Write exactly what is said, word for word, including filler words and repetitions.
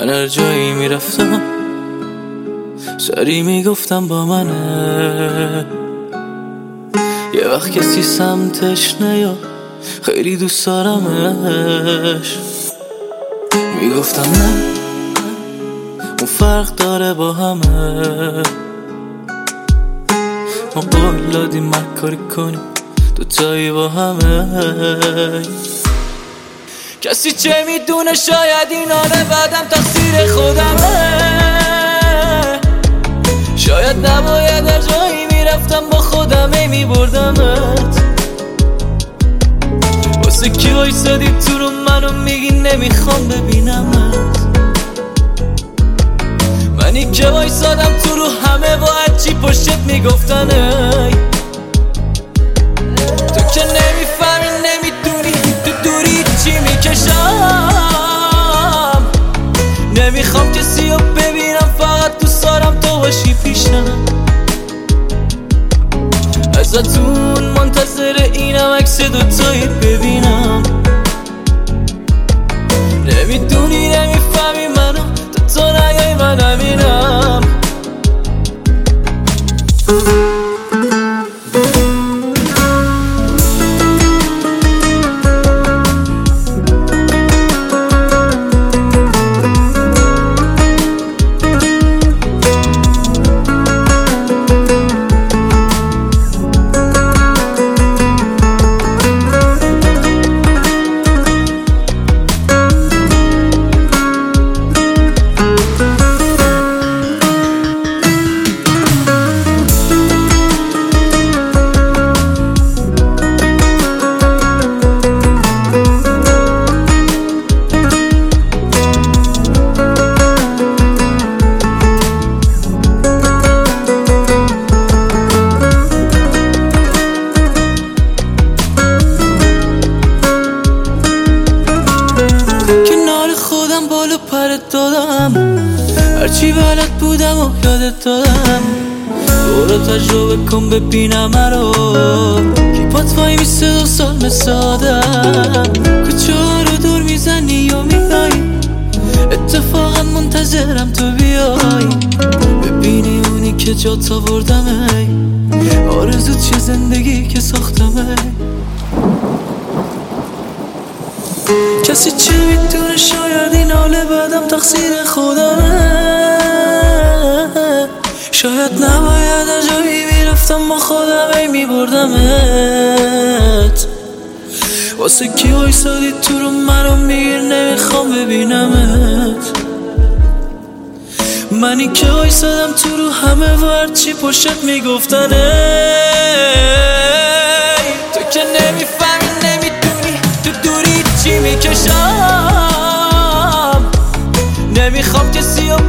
من هر جایی میرفتم سری میگفتم با منه. یه وقت کسی سمتش نیا خیلی دوست دارمش، میگفتم نه اون فرق داره با همه. ما قول دادیم مکاری کنیم دوتایی با همه. کسی چه میدونه شاید این آنه بعدم تقصیر خودمه. شاید نباید هر جایی میرفتم با خودم ای میبردمت. واسه کی وایسادی تو رو منو میگی نمیخوام ببینمت. منی که وایسادم تو رو همه با هرچی پشت میگفتن ای. تو که نمیفهمی نمیدونی تو دوری چی میکشم. نمیخوام کسی رو ببینم فقط دوست دارم تو باشی پیشم. ازتون منتظر اینم عکس دوتایی ببینم. نمیدونی نمیفهمی منو تا تو نگای من نمینم. بالو پرت دادم هرچی بلد بودم و یادت دادم. برو تجربه کن ببینم مرو کی پات وای میسته دو سال مثل آدم. کجا رو دور میزنی یا میایی اتفاقا منتظرم تو بیای. ببینی اونی که جات آوردم ای آرزو چه زندگی که ساختم ای. کسی چه میتونه شاید این حاله بعدم تقصیر خودمه. شاید نباید هر جایی میرفتم با خودم ای میبردمت. واسه کی وایسادی تو رو منو میگیر نمیخوام ببینمت. منی که وایسادم تو رو همه و هرچی پشت میگفتن ای. تو که نمیفهمی نمیدونی تو دوری چی میکشم. نمیخوام کسی رو